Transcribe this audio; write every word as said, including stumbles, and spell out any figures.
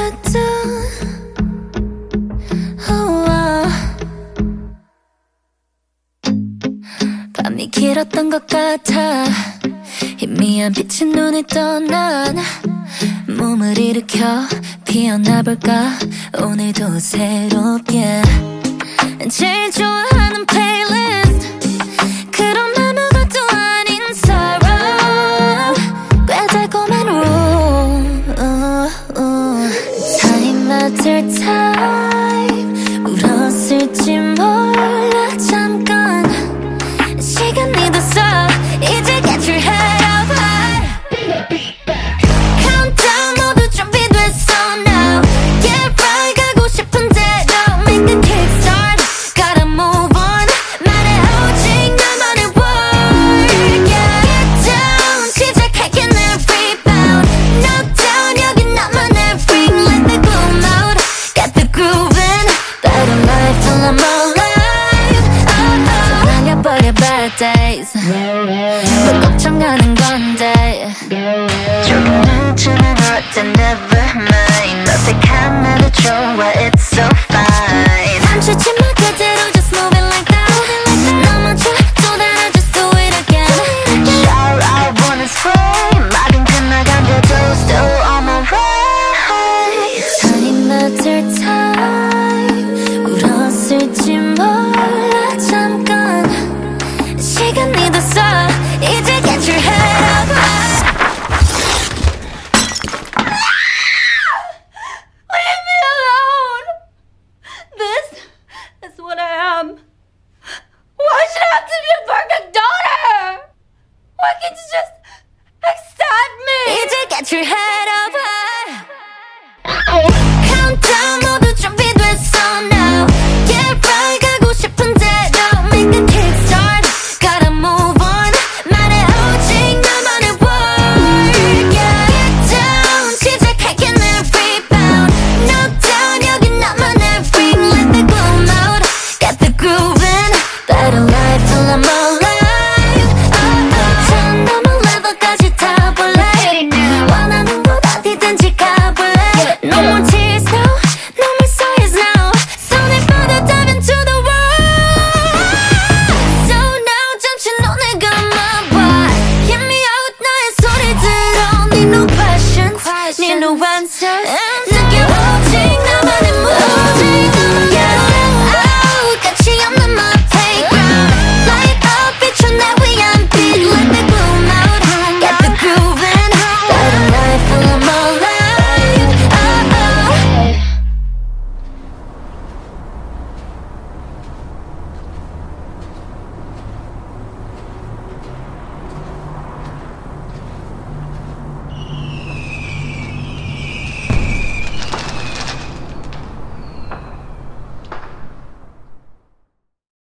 두두두두두. 우와. 밤이 길었던 것 같아. 희미한 빛이 눈을 떠난 몸을 일으켜 피어나볼까 오늘도 새롭게. 제일 좋아하는 플레이리스트 그런 아무것도 아닌 사랑 꽤 달콤한 룸. Time after time 울었을지 몰라 잠깐 시간이 됐어 이제 get your head up high. Countdown 모두 준비됐어 now get right 가고 싶은 대로 make a kickstart gotta move on 말해 오직 나만의 word yeah. Get down 시작할게 내 rebound no down 여긴 나만의 ring let the gloom out got the grooving better life till I'm alive. Oh oh 날려버려 bad days 뭘 걱정하는 건데 조금 눈치는 어때 never mind 어색한 나도 좋아 it's so fine 멈추지 마 그대로 just move it like that 너만 좋아 so that I just do it again All I want is free 말은 끝나간데도 still on my way Time after time 울었을지 몰라 잠깐 시간이 됐어 이제 get your head up high. Leave me alone. This is what I am. Why should I have to be a perfect daughter? Why can't you just accept me? 이제 get your head up high. Countdown 모두 준비됐어 now get right 가고 싶은 대로 make a kickstart gotta move on 말해 오직 나만의 word yeah. Get down 시작할게 내 rebound no down 여긴 나만의 ring let the gloom out got the grooving better life till I'm alive. Oh, oh. 저 넘은 level까지 타볼래 원하는 곳 어디든지 가볼래 No more tears now no more sighs now 손을 뻗어 dive into the world So now 잠시 눈을 감아봐 Hear me out 나의 소리 들어 Need no questions Need no answers